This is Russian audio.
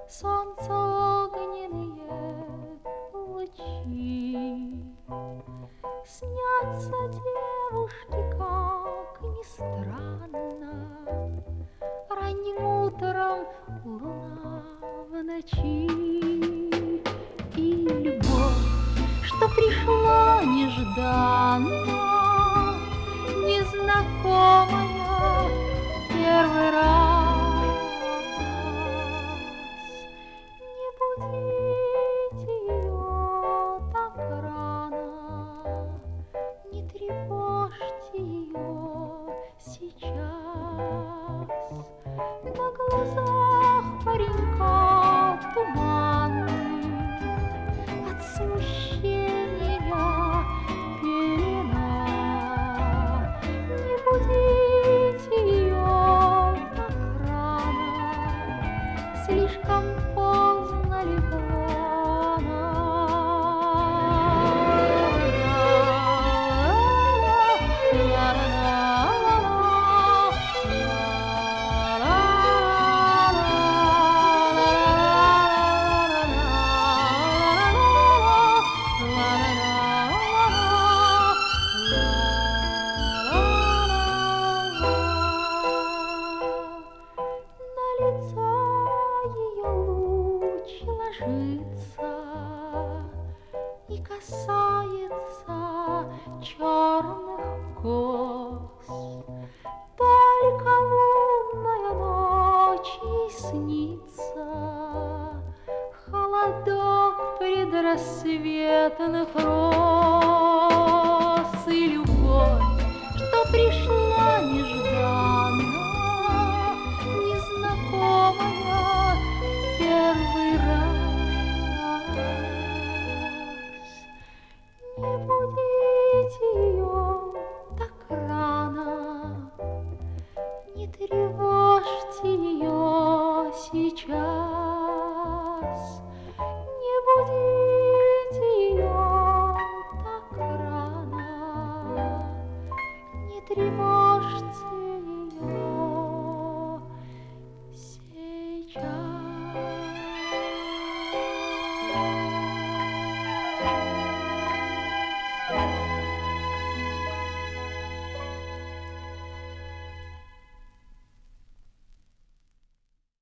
солнца огненные лучи. Снятся девушке, как ни странно, ранним утром луна в ночи. И любовь, что пришла нежданно, незнакомая первый раз. Не будите ее так рано, не тревожьте ее сейчас. На глазах паренька туманный, от смущения пелена. Не будите ее так рано, слишком поздно легла она. На лицо ее луч ложится и касается черных кос. Только лунная ночь ей снится, холодок предрассветных роз. И любовь, что пришла нежданно, незнакомая первый раз. Не будите ее так рано, не тревожьте ее сейчас.